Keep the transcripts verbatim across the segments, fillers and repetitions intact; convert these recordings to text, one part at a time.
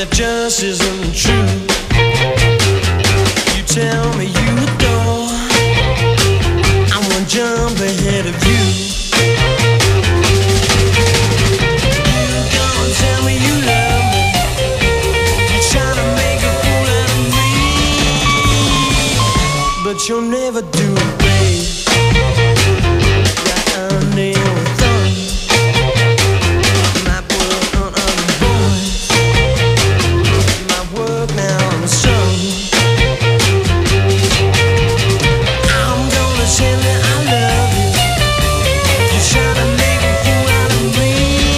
that just isn't true. You tell me you adore, I'm one jump ahead of you. You gonna tell me you love me, you're trying to make a fool out of me, but you'll never do it, babe. Right under your thumb, might work on other boys, might work now on some. I'm gonna tell you I love you, you're trying to make a fool out of me,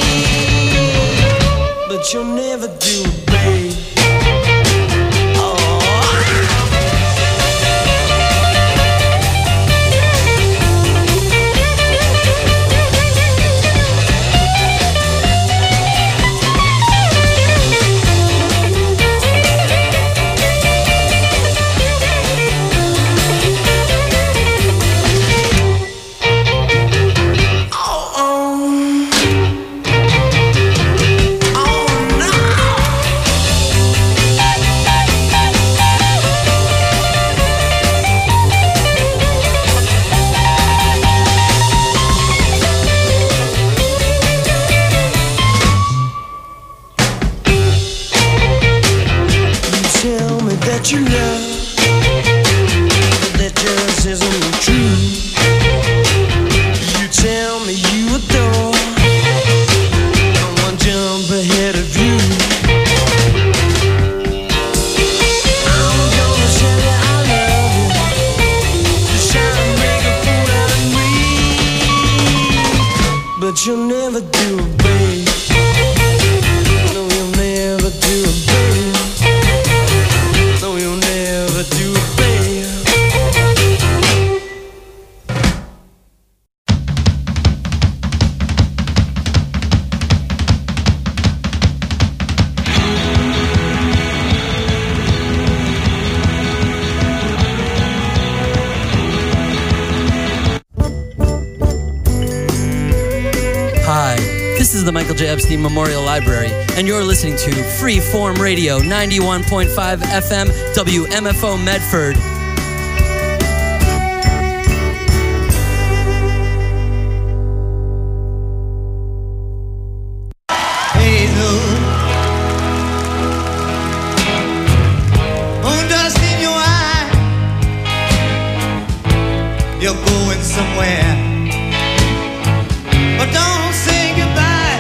but you'll never do it, babe. That you love, but that just isn't true. You tell me you adore, I'm one jump ahead of you. I'm gonna tell you I love you, you're trying to make a fool out of me, but you'll never do it, babe. No, you'll never do it, babe. No, you'll never do it, babe. Hi, this is the Michael J. Epstein Memorial Library, and you're listening to Freeform Radio, ninety-one point five F M, W M F O Medford. Moon dust in your eye, you're going somewhere, but don't say goodbye.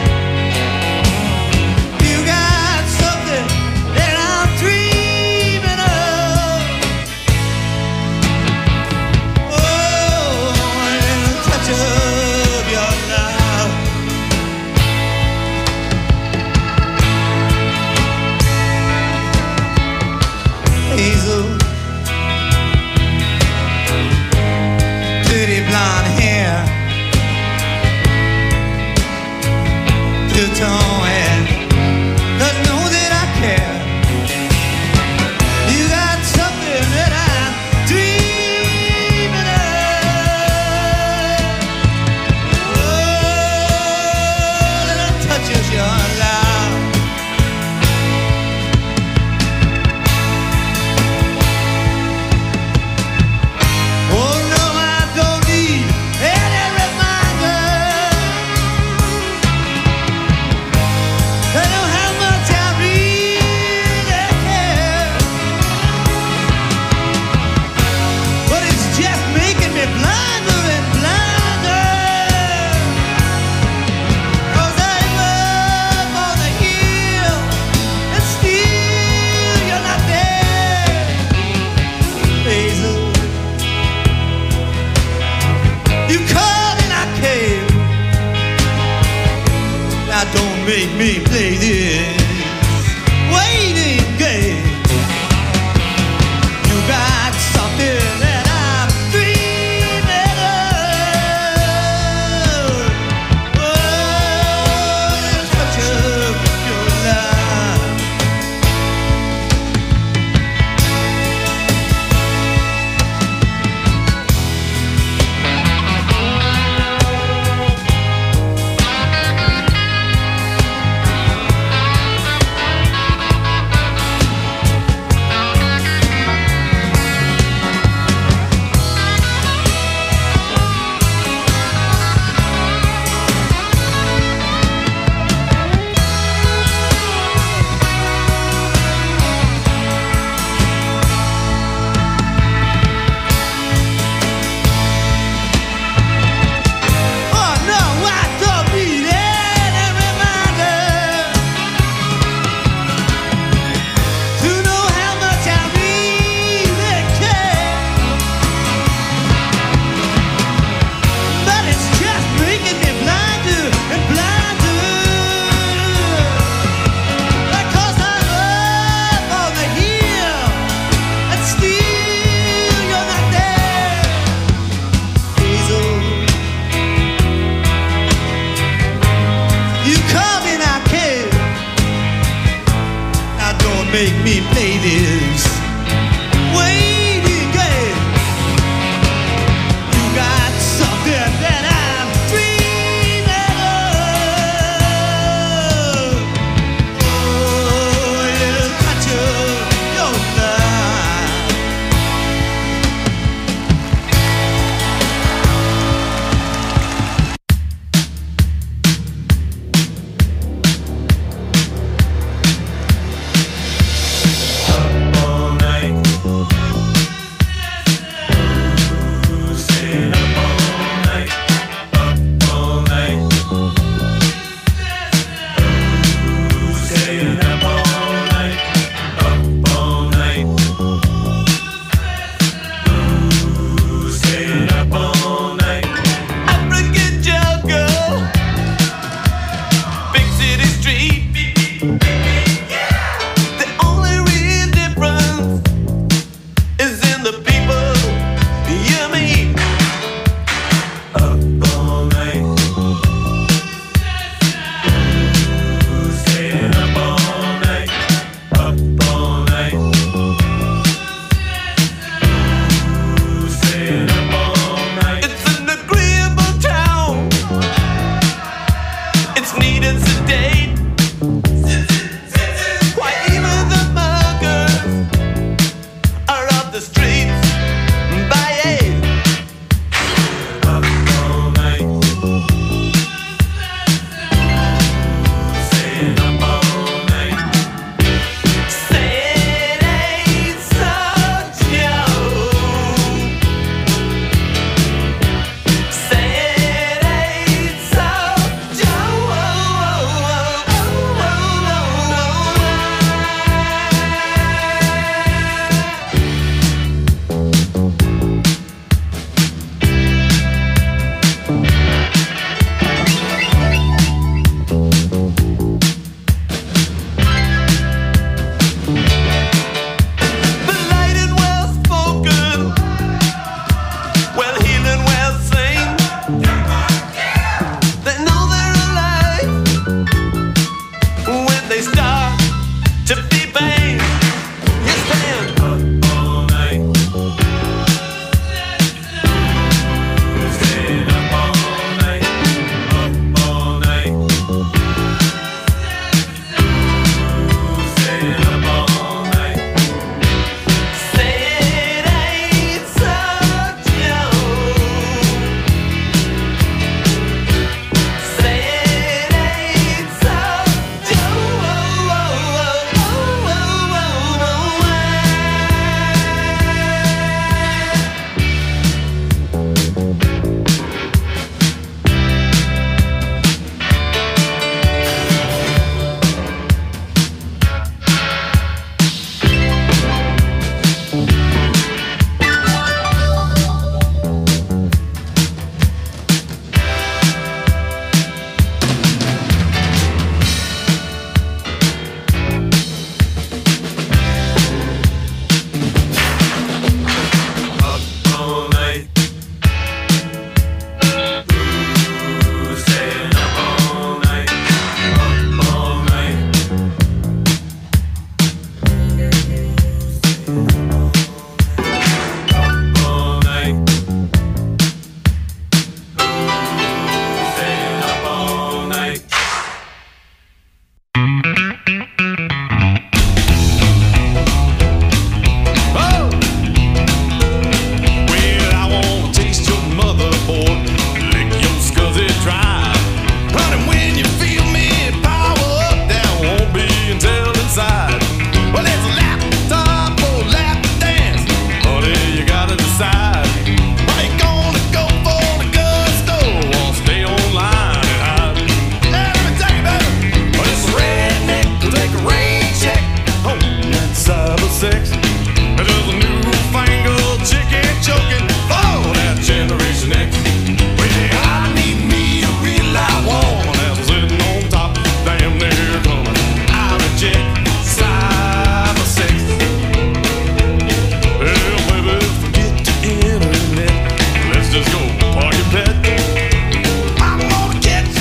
You got something that I'm dreaming of. make me play this waiting game. You got something that I'm dreaming of. Oh, it'll catch you, your love.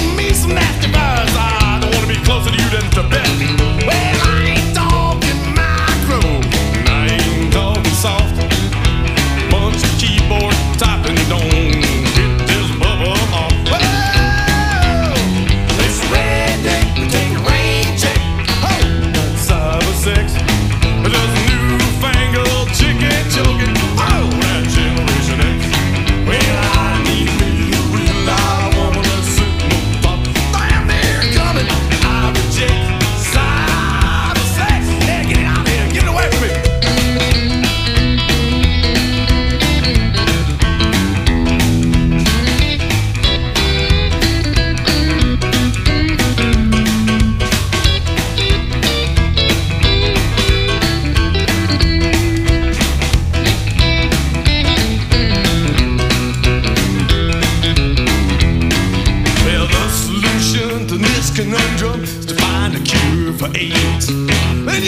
closer to you than to bet. Well, I ain't talking my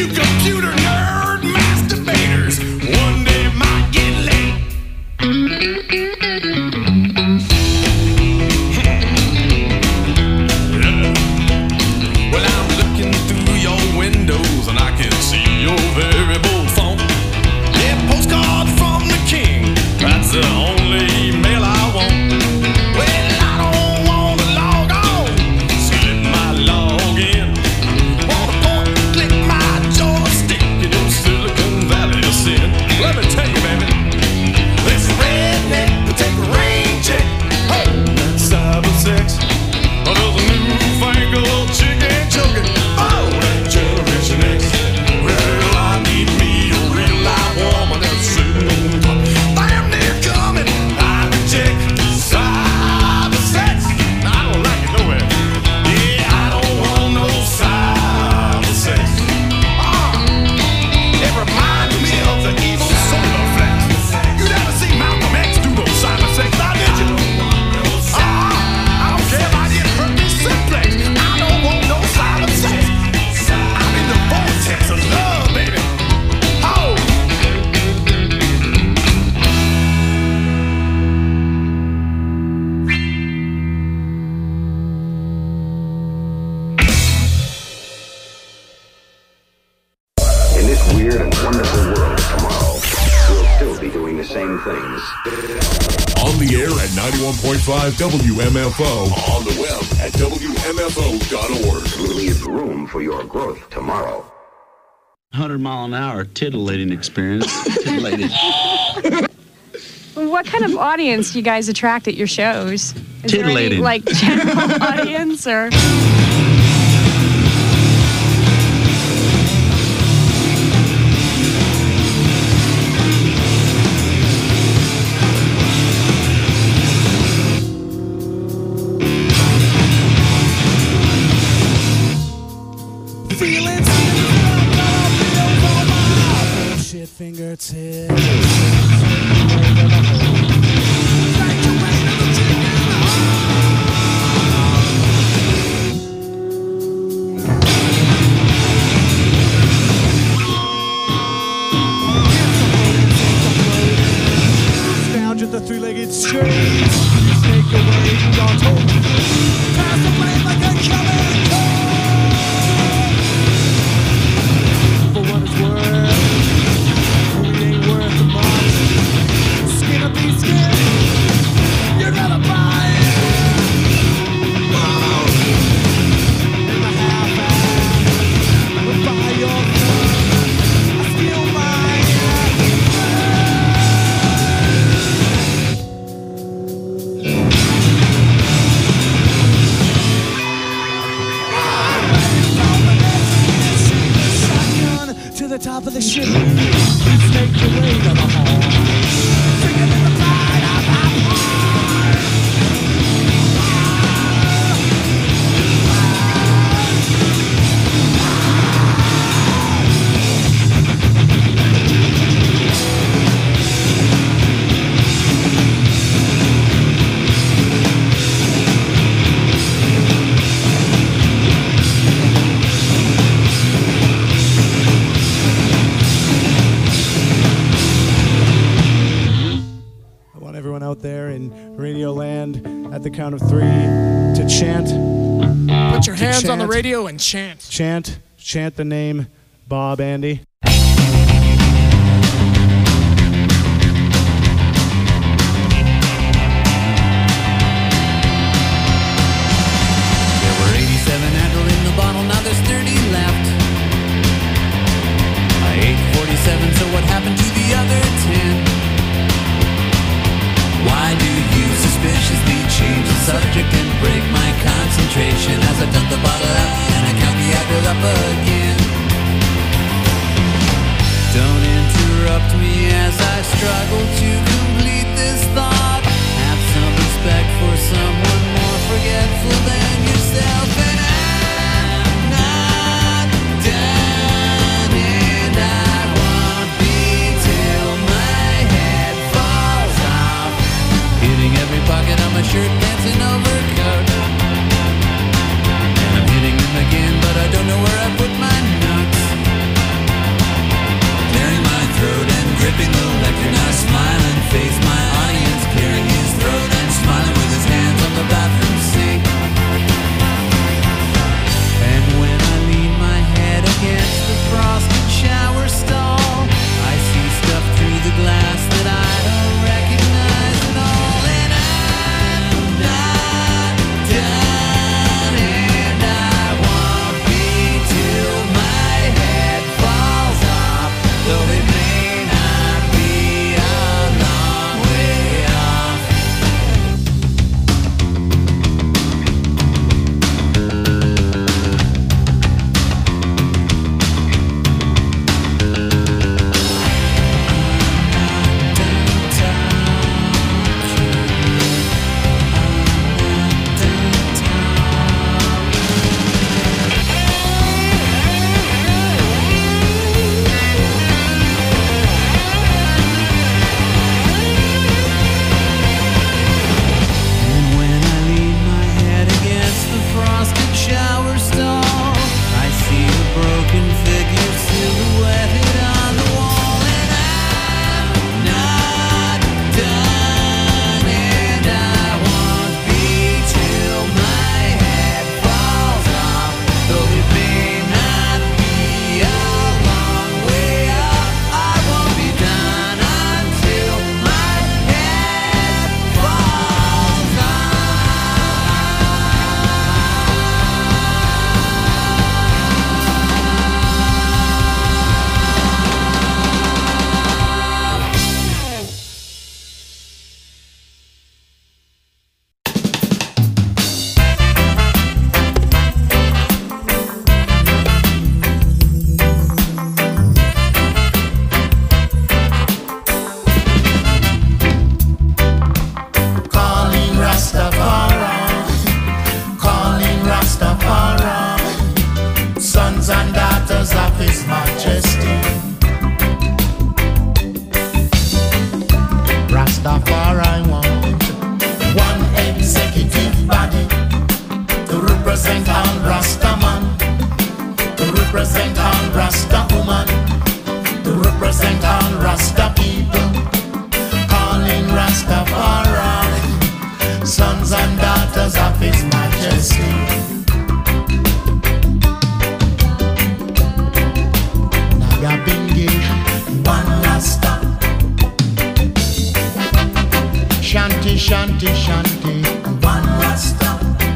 you computer nerd masturbators one day might get late. Well, I'm looking through your windows and I can see your very bold phone. Yeah, postcard from the king. That's the only email I want. Well, I don't want to log on. Slip my login. Wanna point, click my joystick in your Silicon Valley sin. Let me tell you, baby, this redneck will take a rain check. Oh, that's cyber sex. Oh, there's a newfangled chicken choking. Oh, that Generation X. Well, I need me a real live woman that's sitting on top. Damn, they're coming. I reject cyber sex. I don't like it nowhere. Yeah, I don't want no cyber sex. Ah, it reminds me of the evil solar flex. You never see Malcolm X do no cyber sex, now did you? Ah, I don't care about it hurt me simplex. I don't want no cyber sex. I'm in the vortex of love, baby. Oh. In this weird and wonderful world tomorrow, we'll still be doing the same things. On the air at ninety-one point five W M F O. On the web at W M F O dot org. We'll leave room for your growth tomorrow. one hundred mile an hour titillating experience. Titillating. What kind of audience do you guys attract at your shows? Is there any, Titillating. like, general audience or? Feeling bullshit fingertips. Scrounge at the three-legged street. Snake away, God's hope. Pass the blade like a killing for what it's worth. It ain't worth much. Skin up these skin. You gotta buy it. Whoa. In my half-ass. We'll buy your gun. I steal mine. Shotgun to the top of the ship. Snake your way to the hall. Singing in the pride of our heart. I want everyone out there in Radio Land at the count of three to chant. Put your To hands on the chant. radio and chant. Chant, chant the name Bob Andy. There were eighty-seven Adderall in the bottle, now there's thirty left. I ate forty-seven, so what happened to the other ten? Why do you suspiciously change the subject and break my concentration as I dump the bottle out and I count the Adderall up again? Don't interrupt me as I struggle to complete this thought. Have some respect for someone more forgetful than yourself, and I'm not done, and I won't be till my head falls off, hitting every pocket on my shirt, dancing overcoat. And I'm hitting them again, but I don't know where I put my notes. shanty shanty. One Rasta.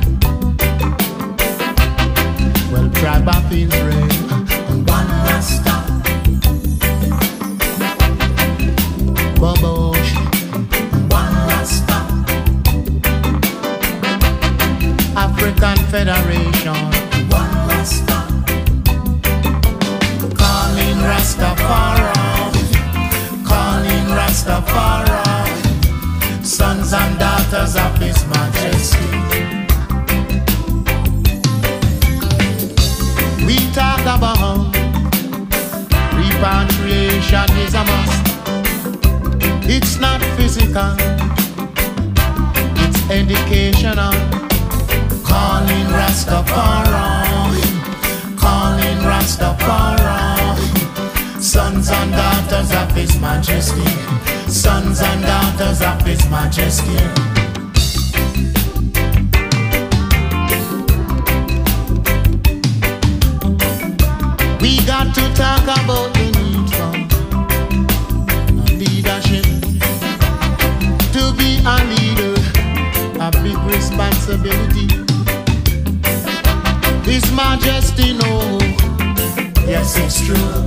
Well, tribe of Israel. One Rasta. Bobosh. One Rasta. African Federation. One Rasta. Calling Rastafari. Calling Rastafari. Sons and daughters of His Majesty. We talk about repatriation is a must. It's not physical, it's educational. Calling Rastafari, calling Rastafari. Sons and daughters of His Majesty, sons and daughters of His Majesty. We got to talk about the need for leadership. To be a leader, a big responsibility. His Majesty knows, yes it's true.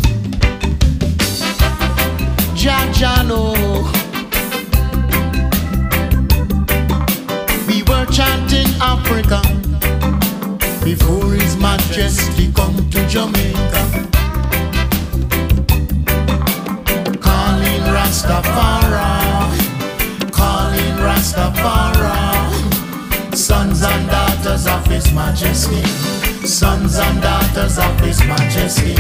Jah Jah know. We were chanting Africa before His Majesty come to Jamaica. Calling Rastafari, calling Rastafari. Sons and daughters of His Majesty, sons and daughters of His Majesty.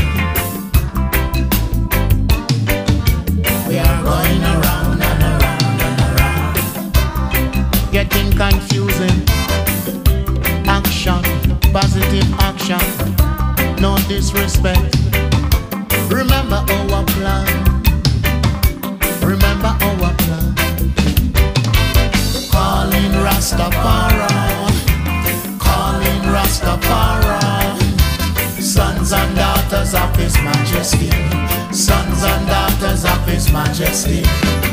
We are going around and around and around, getting confusing. Action, positive action, no disrespect. Remember our plan, remember our plan. Calling Rastafari, calling Rastafari. Sons and daughters of His Majesty, sons and daughters of His Majesty.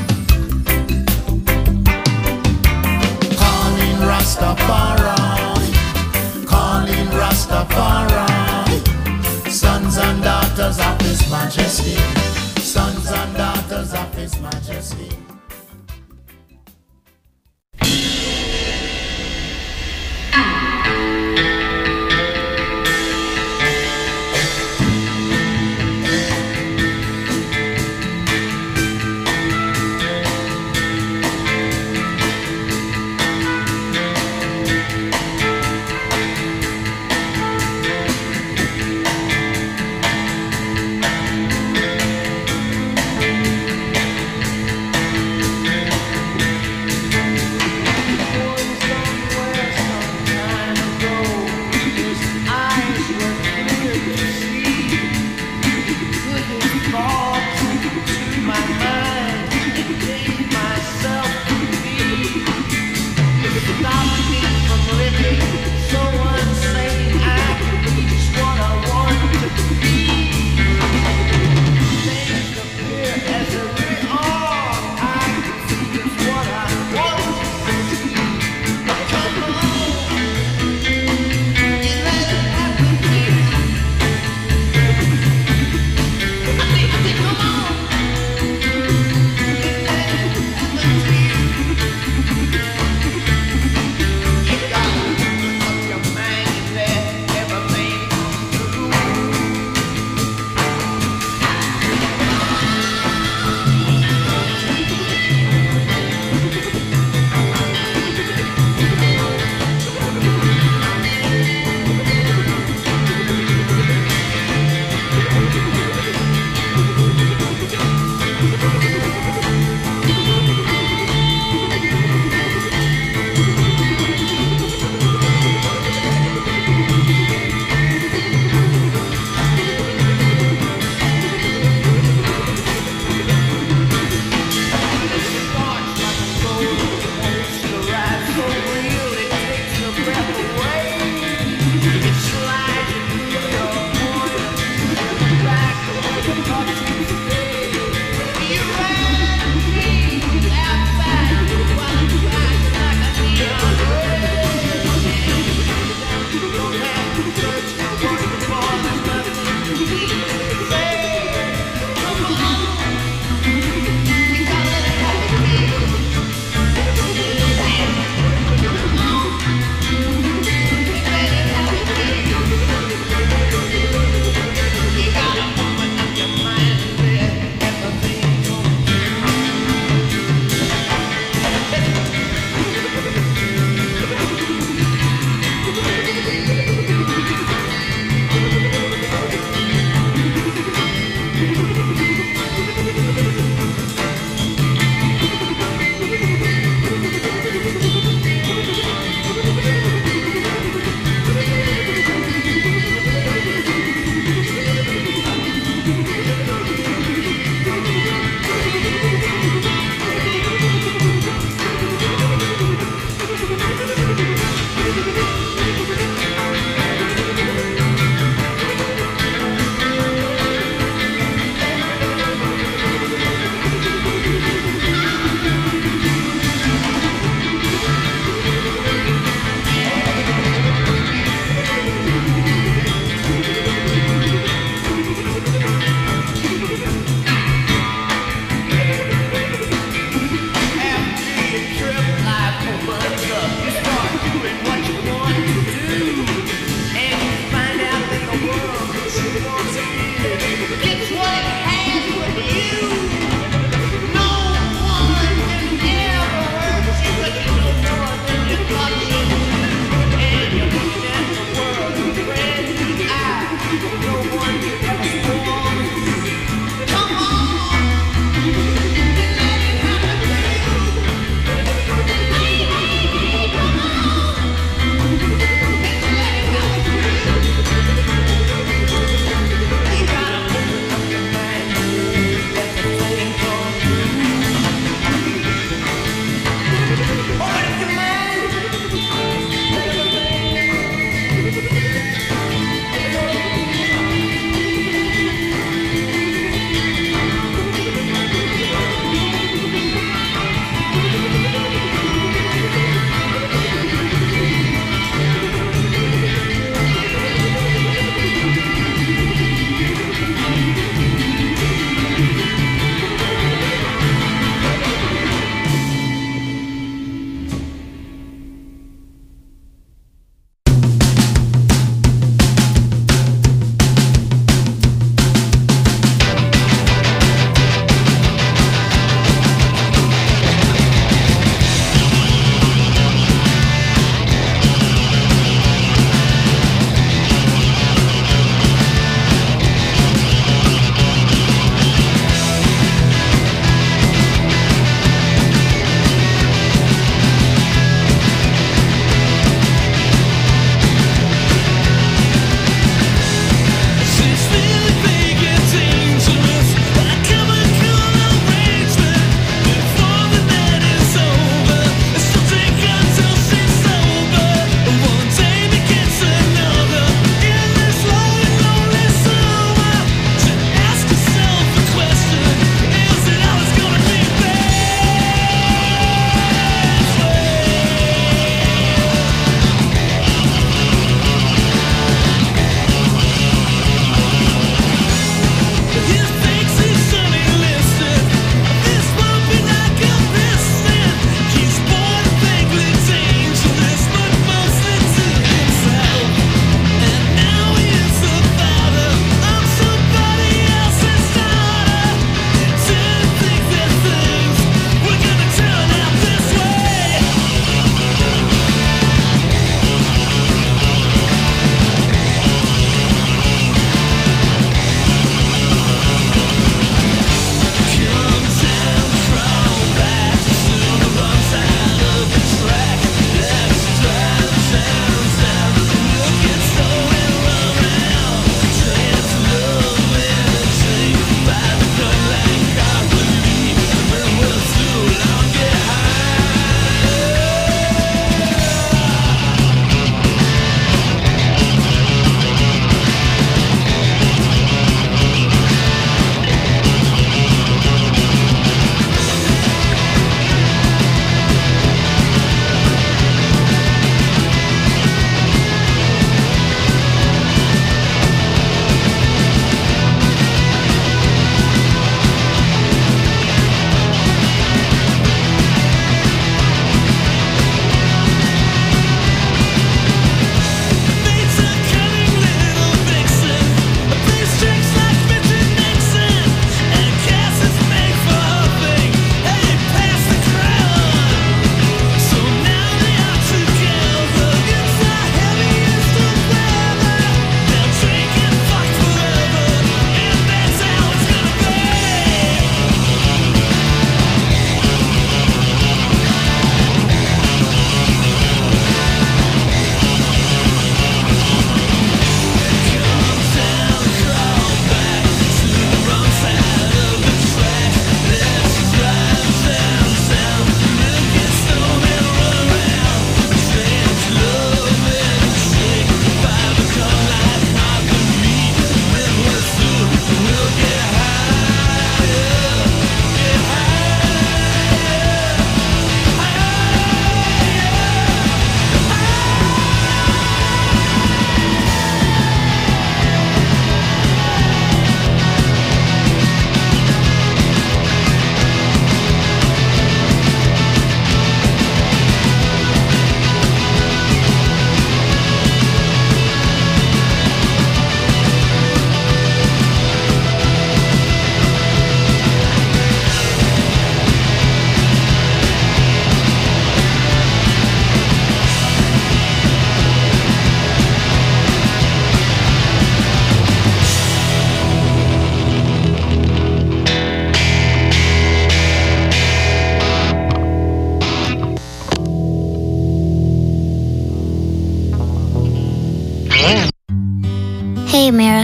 Calling Rastafari, calling Rastafari. Sons and daughters of His Majesty, sons and daughters of His Majesty.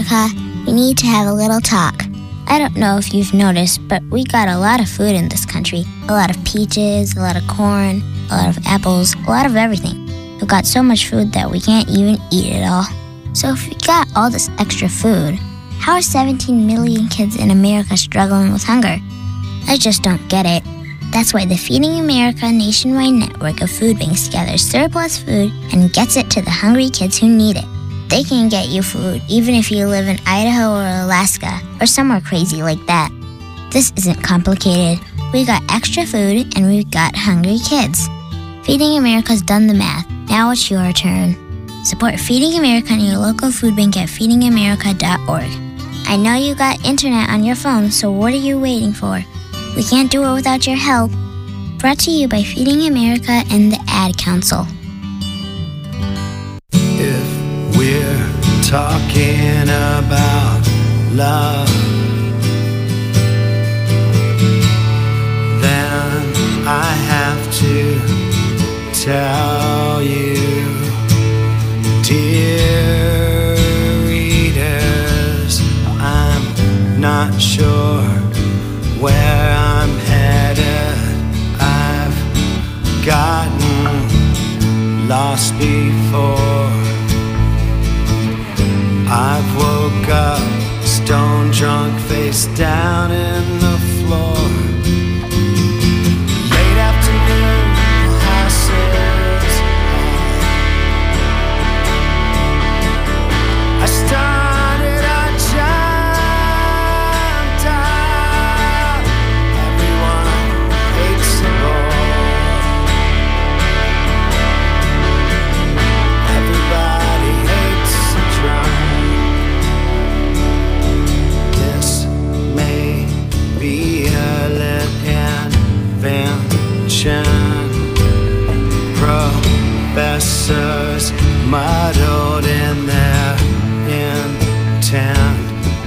America, we need to have a little talk. I don't know if you've noticed, but we got a lot of food in this country. A lot of peaches, a lot of corn, a lot of apples, a lot of everything. We've got so much food that we can't even eat it all. So if we got all this extra food, how are seventeen million kids in America struggling with hunger? I just don't get it. That's why the Feeding America nationwide network of food banks gathers surplus food and gets it to the hungry kids who need it. They can get you food even if you live in Idaho or Alaska or somewhere crazy like that. This isn't complicated. We got extra food and we've got hungry kids. Feeding America's done the math. Now it's your turn. Support Feeding America in your local food bank at feeding america dot org. I know you got internet on your phone, so what are you waiting for? We can't do it without your help. Brought to you by Feeding America and the Ad Council. If we're talking about love, then I have to tell you, dear readers, I'm not sure where I'm headed. I've gotten lost before. I've woke up stone drunk, face down in the floor. Late afternoon passes. I started, I jumped out. Everyone hates the ball. Everybody hates the drum. This may be a lit invention. Professors muddled in their intent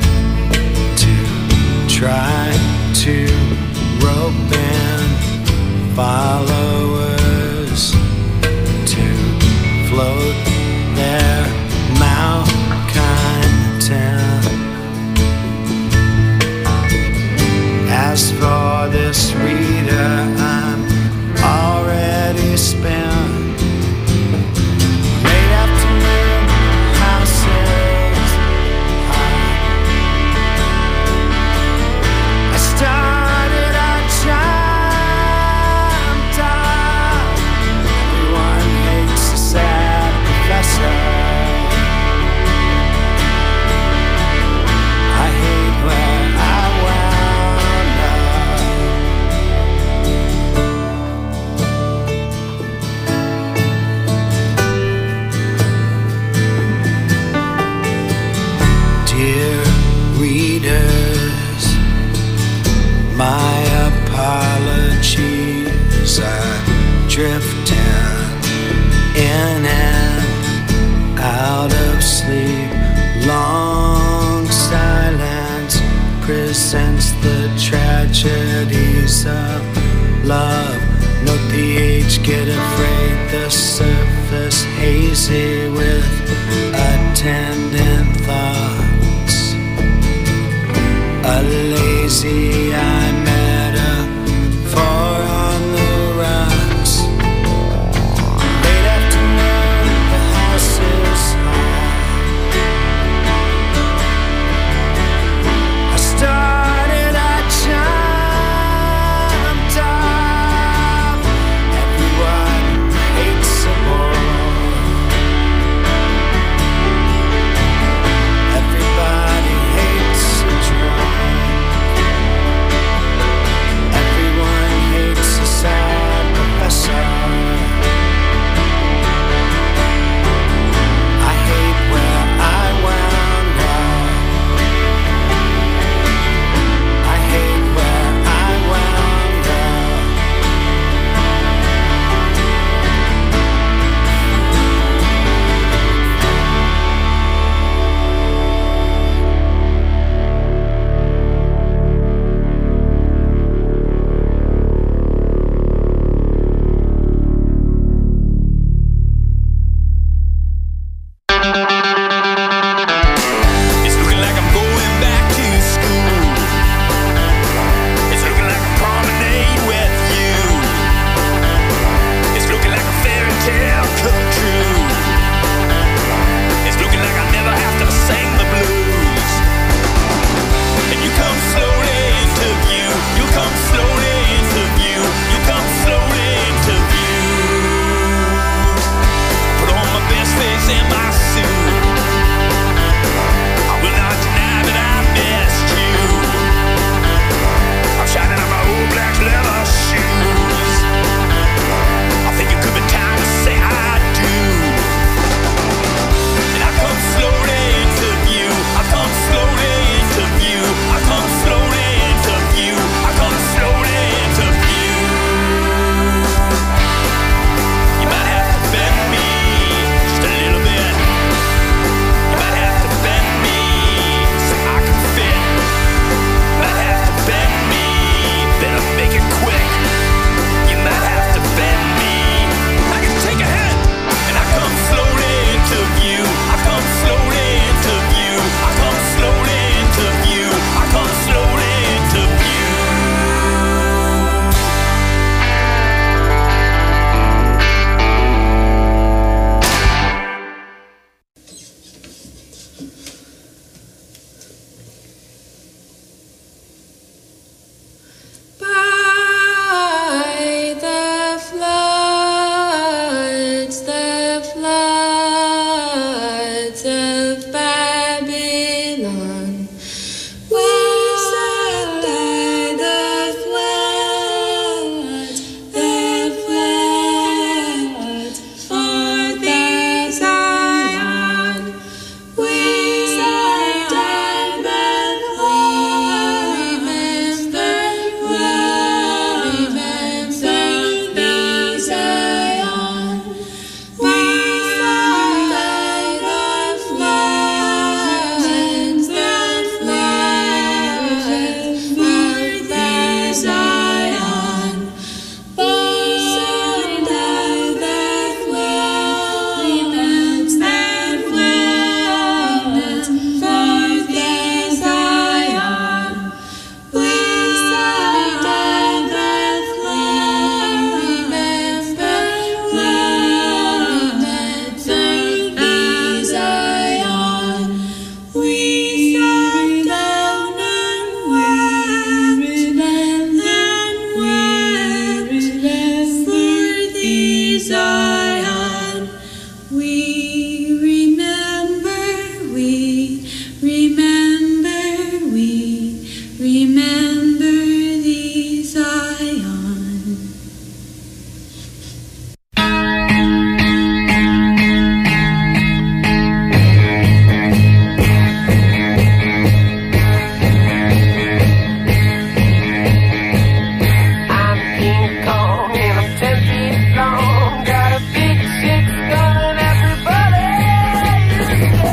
to try to rope in followers to float their malcontent. As for this reader, I'm already spent. Late afternoon houses. I started, I jumped out. Everyone hates a sad professor. I hate where I wound up. Dear readers, my apologies. I drifted in and out of sleep. Long silence presents the tragedies of love. Note the age, get afraid, the surface hazy with attendant thoughts. A lazy eye metaphor on the rocks. Late afternoon, the house is hot. I started, I jumped up. Everyone hates a ball. Everybody hates a drum. remember these ions. I'm King Kong and I'm ten feet long. Got a big six gun and everybody is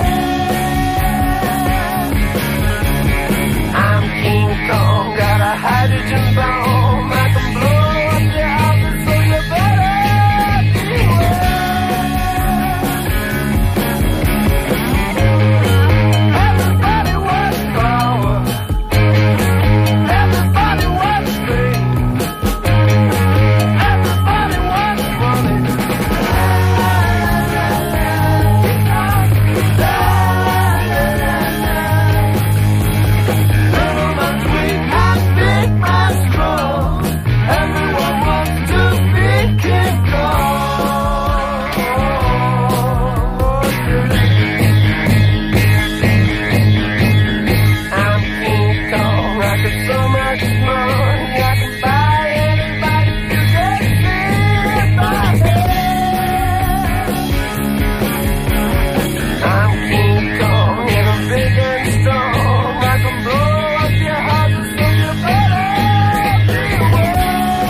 scared. I'm King Kong, got a hydrogen bomb. I can blow up your houses, so you better beware. Everybody wants power. Everybody wants fame. Everybody wants money. Little man, sweet, and big man, strong. Everyone wants to be King Kong. I'm King Kong. I got so much money, I can buy anybody to get in my head. I'm King Kong and I'm big and strong. I can blow up your houses, so you better beware.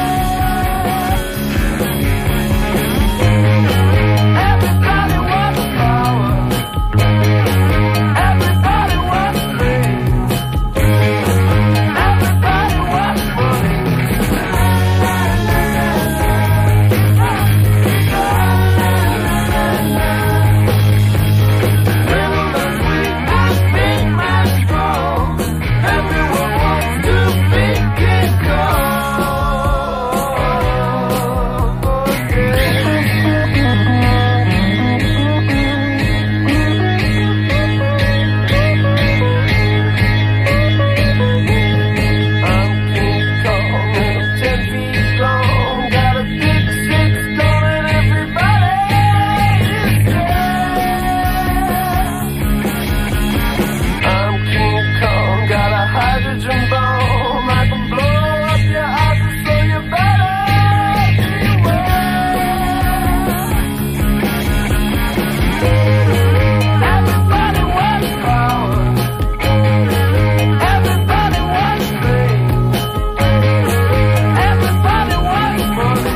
Everybody wants power. Everybody wants fame. Everybody wants money. Little man, sweet, and big man, strong. Everyone wants to be King Kong. I'm King Kong and I'm ten feet long. Got a big six gun and everybody is scared. I'm King Kong, got a hydrogen bomb. I can blow up your houses, so you better beware. Everybody wants power. Everybody wants fame. Everybody wants money.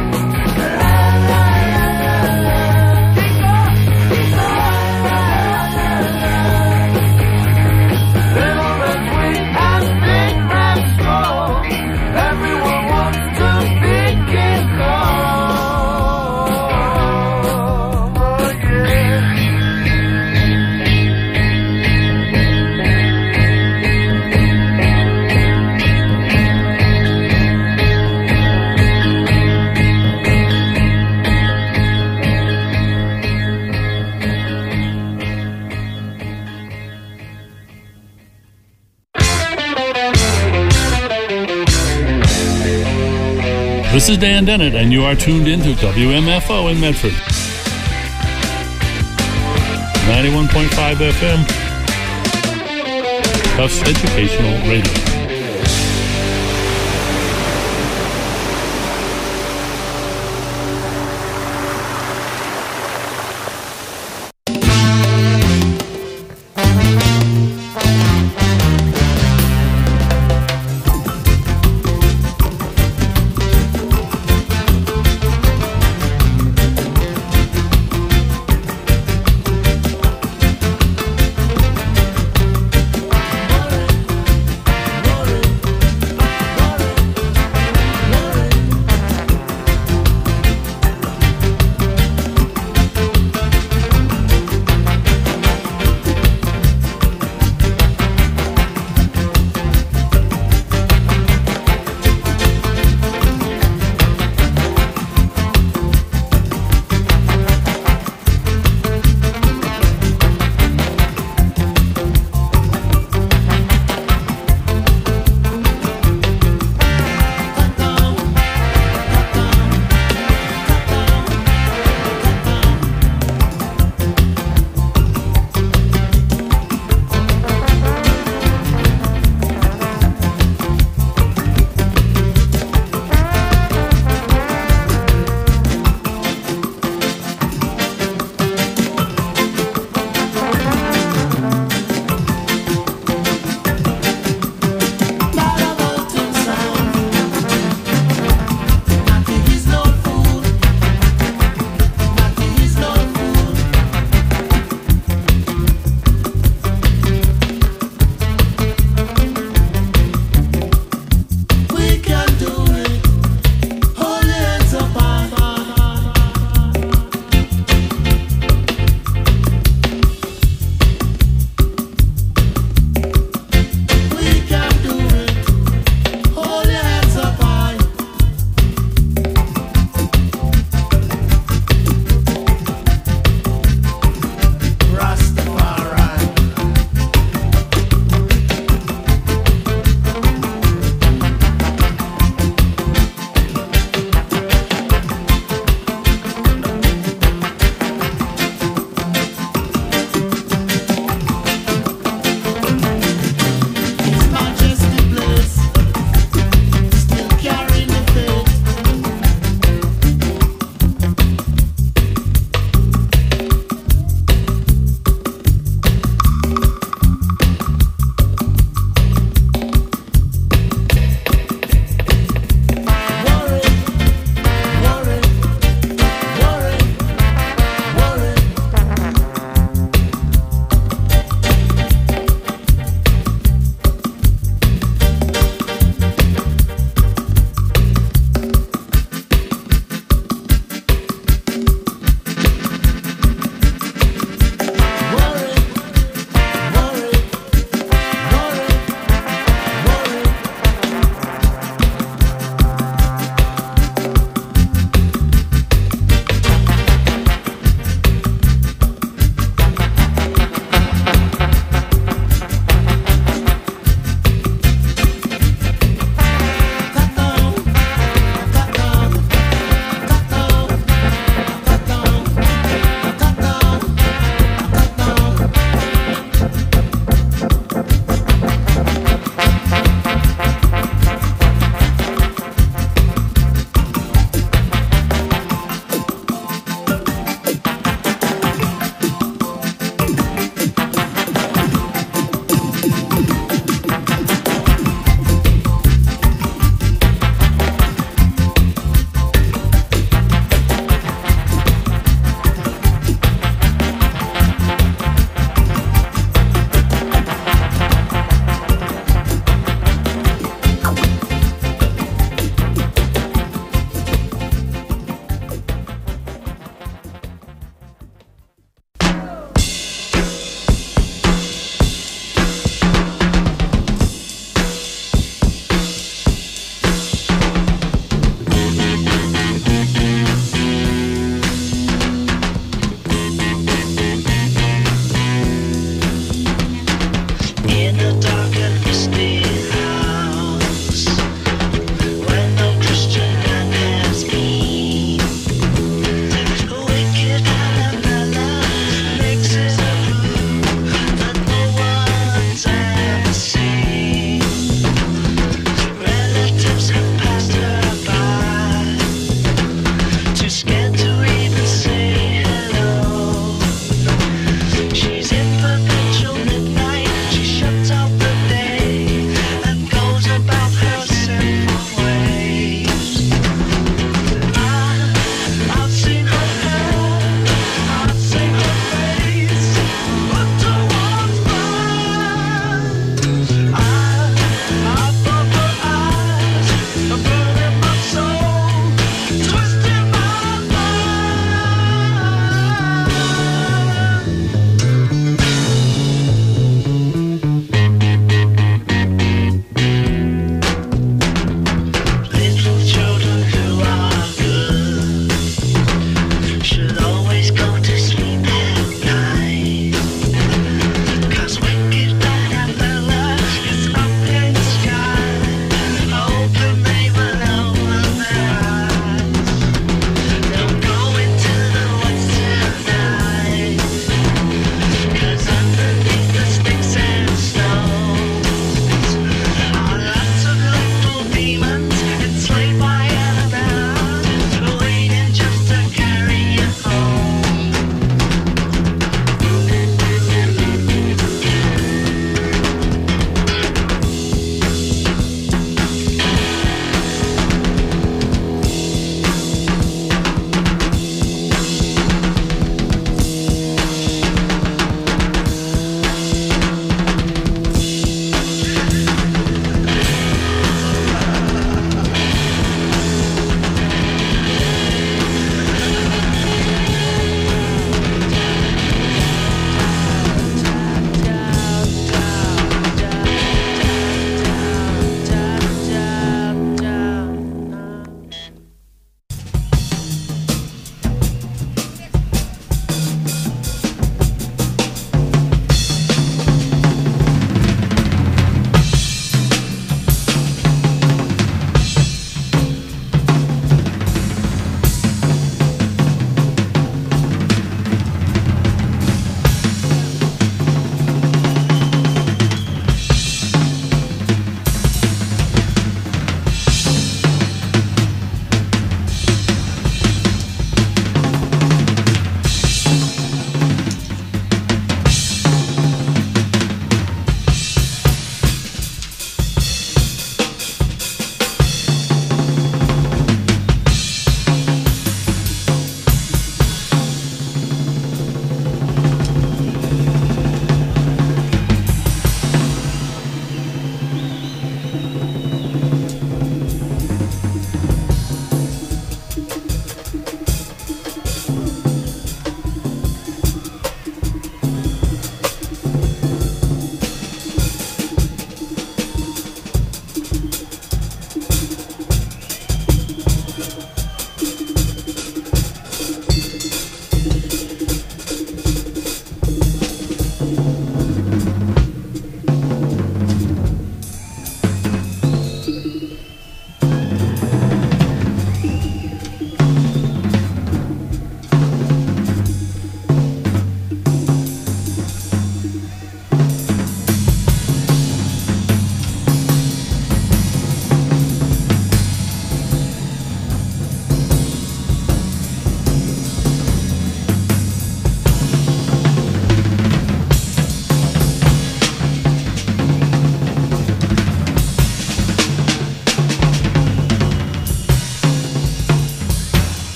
Little man, sweet, and big man, strong. Everyone wants to be King Kong. Oh, yeah. This is Dan Dennett, and you are tuned into W M F O in Medford. ninety-one point five F M. Tufts Educational Radio. Whoa.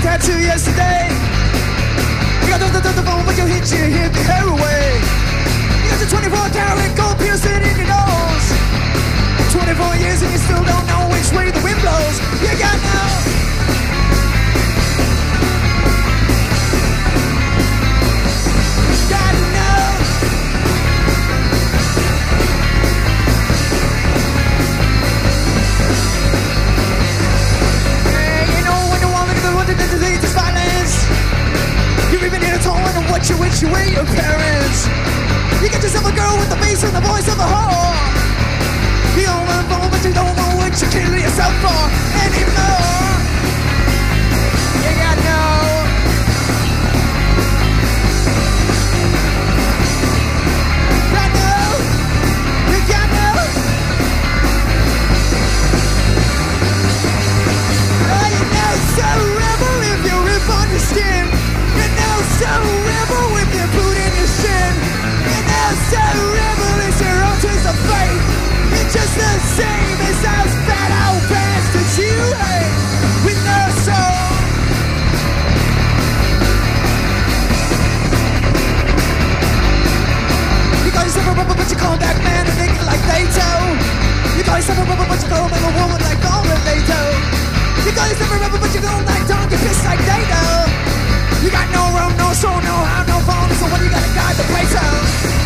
tattoo yesterday. You got the, the, the, the phone, but you hit your hit the hair away. You got the twenty-four karat gold piercing in your nose. twenty-four years and you still don't know which way the wind blows. You got no. Got no. Yeah, you know when the woman the one that leads is violence. You're even in a tone and what you wish you were your parents. You get yourself a girl with the bass and the voice of a whore. You don't want to but you don't know what you're killing yourself for anymore. You got no. Got no. You got no. Oh, you know so rebel if you rip on your skin. You know so rebel if you boot in your shin. You know so rebel is your own twist of fate. It's just the same as those fat old bastards you hate with no soul. You call yourself a rubber, but you call that man a nigga like Beto. You call yourself a rubber, but you call him a woman like Golden Beto. You call yourself a rubber, but you don't like donkey piss like Dato. You got no room, no soul, no heart, no phone, so what you gotta guide the place out?